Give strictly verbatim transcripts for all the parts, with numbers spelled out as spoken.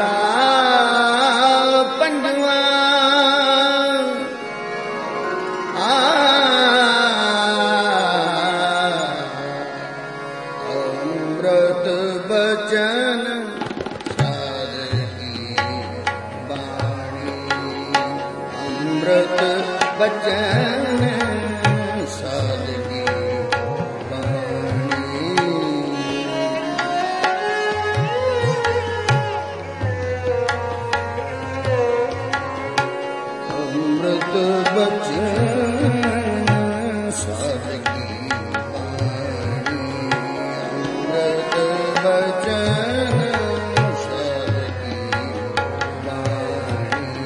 पंजवा अमृत बचन सार की वाणी अमृत बचन सार की वाणी अमृत बचन सार की वाणी अमृत बचन सार की वाणी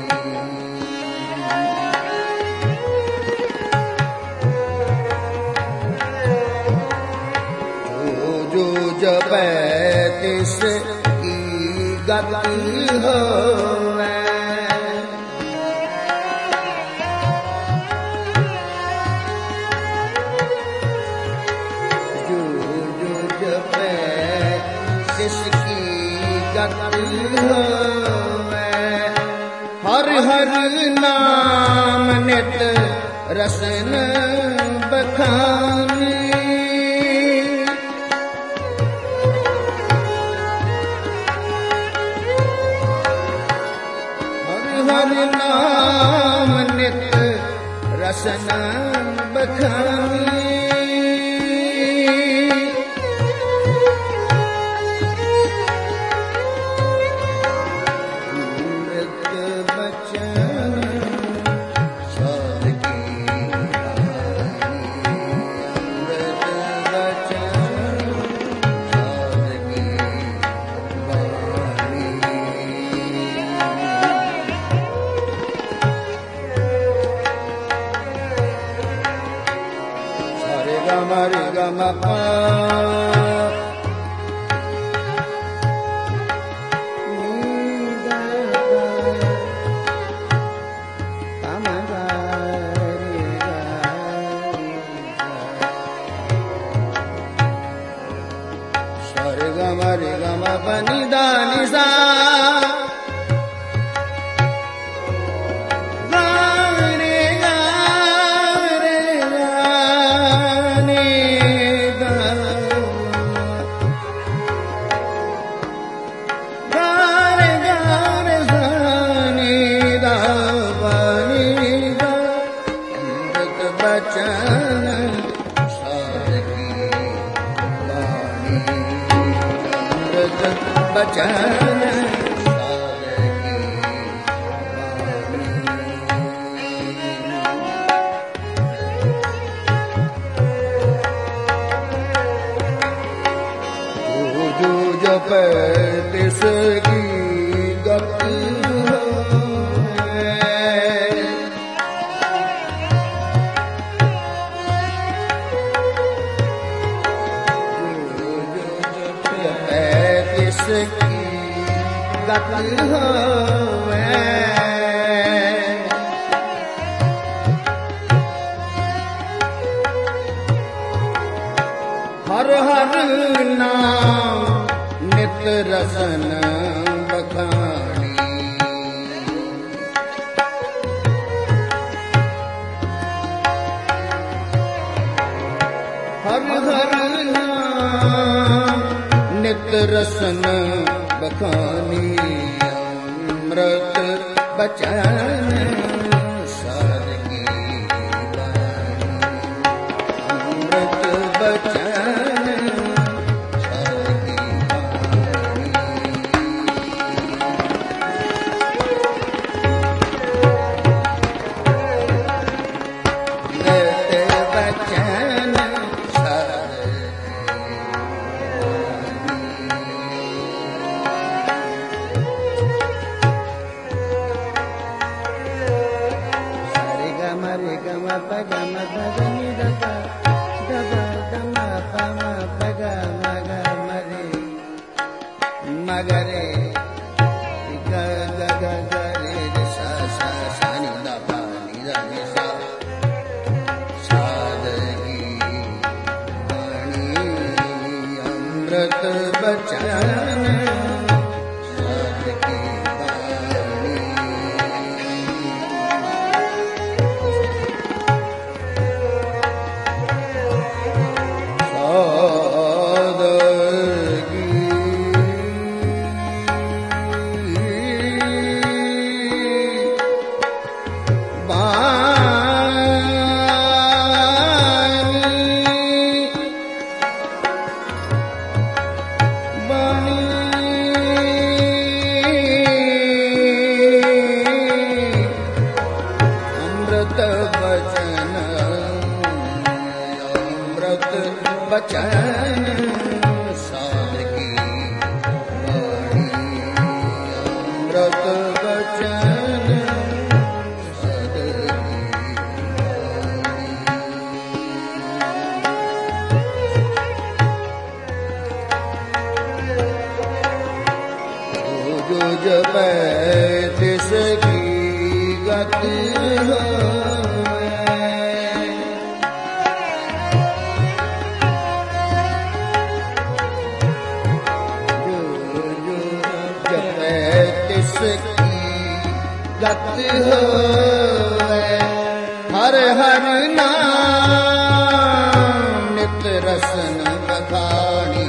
जो जो जपै तिस की गति होवै जो जो जपै तिस की गति होवै हर हर नाम नित रसन बखानी हर नाम नित रसन बखानी अमृत बचन सार की वाणी अमृत बचन सार की वाणी रे ग म रे ग म प रे ग म रे ग म प नि द नि सा बचन सार की वाणी अमृत बचन सार की वाणी जो जो जपै तिस की गति की गति होवै हर हर नाम नित रसन बखानी हर हर नाम नित रसन बखानी अमृत बचन सार की वाणी अमृत बचन सार की वाणी नित बचन सार की बचन सादगी वाणी अमृत बचन सादगी वाणी जो जपै तिसकी गति हो गति हो हर हर नाम नित रसन बखानी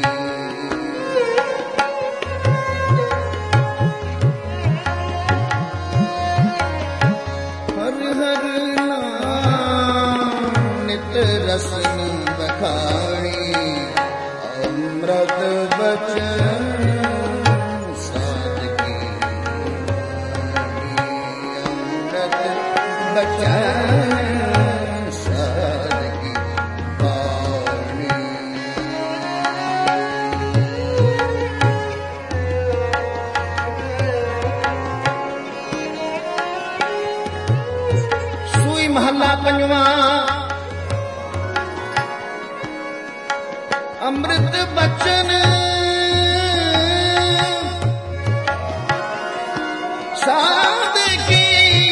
हर हर नाम नित रसन बखानी अमृत बचन बचन सादगी वाणी सूई महला पंजवा अमृत बचन सादगी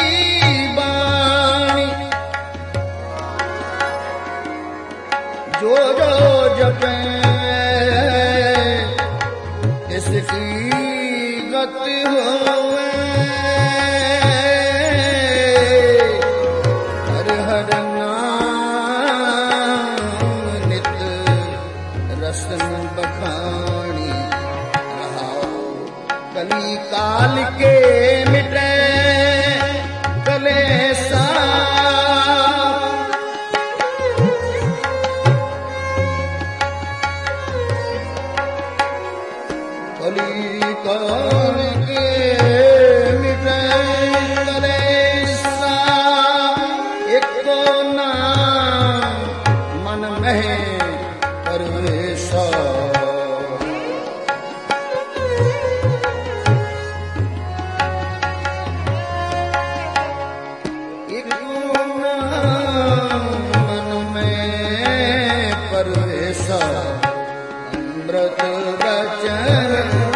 जो जो जपे इसकी गति होवे हर हर नाम नित रसन बखानी रहाओ कली काल के मिटे कलेसा काल के मिटे कलेसा एक नाम मन में परवेशा एक नाम मन में परवेशा अमृत बचन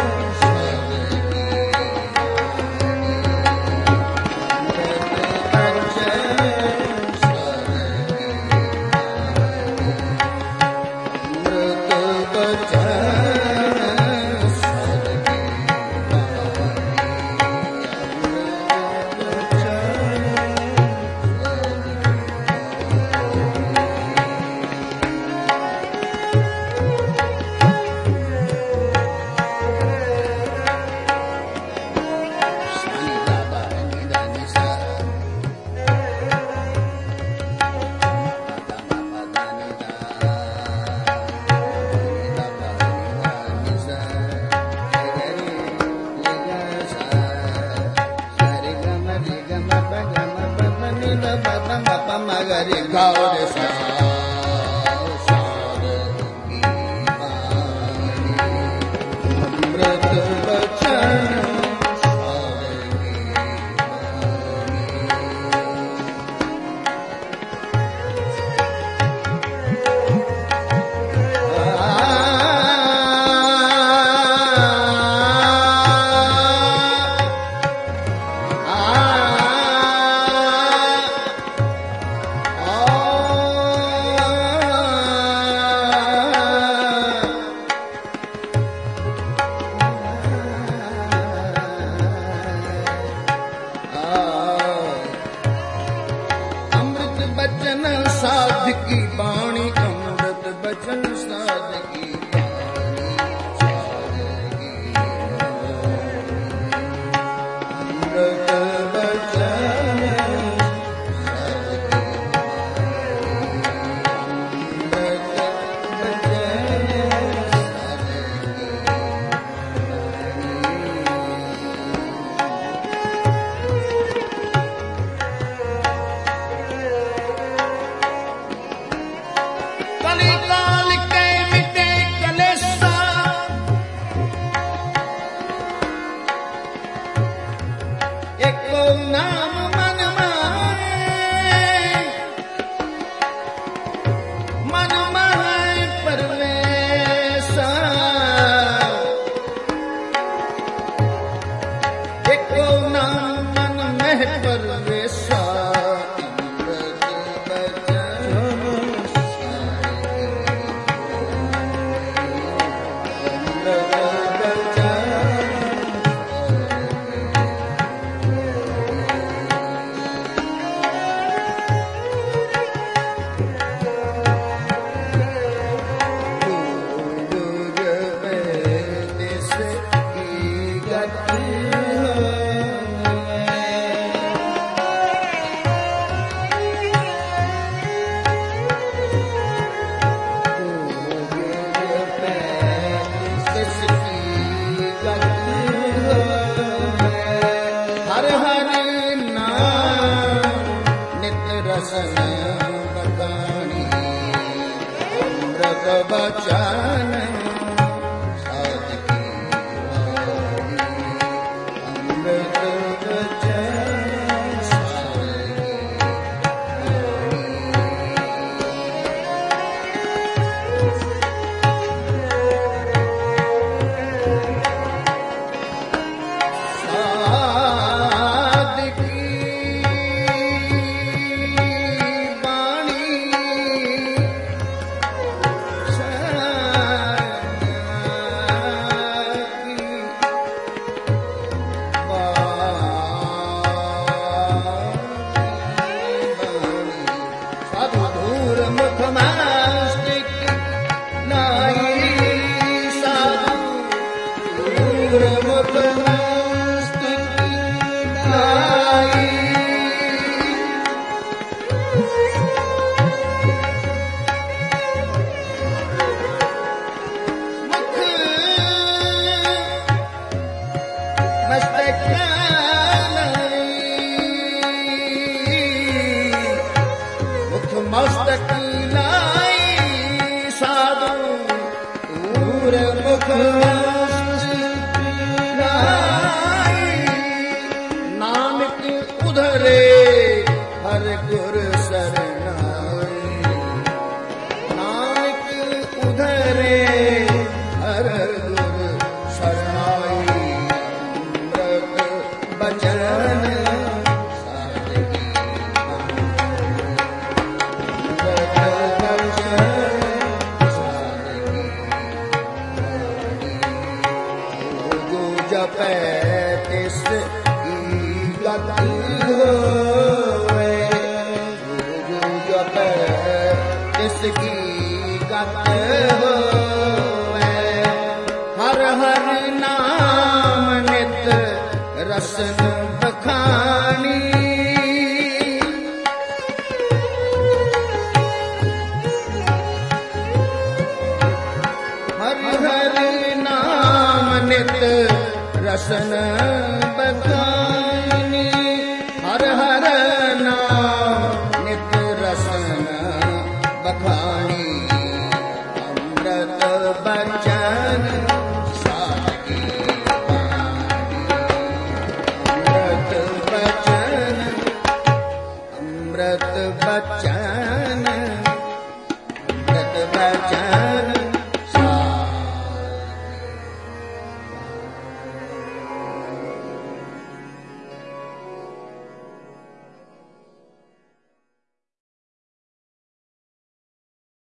मगरी गौर सा सादगी वाणी अमृत बचन सादगी बचन सादगी वाणी अमृत बचन सादगी वाणी सादगी अमृत बचन सादगी अमृत बचन सादगी नाम मन माहे मन माहे परवेसा एको नाम मन में परवेसा रसन बखानी अमृत बचन साधकी अमृत बचन साधकी मस्तक लाई साधु दूर मुख लाई नानक उधरे हर गुर सरनाई नानक उधरे हर गुर सरनाई अमृत बचन जपै तिस की गति होवे गुरु जपै तिस की गति होवे हर हर नाम नित रसन बखानी हर हर नाम नित रसन बखानी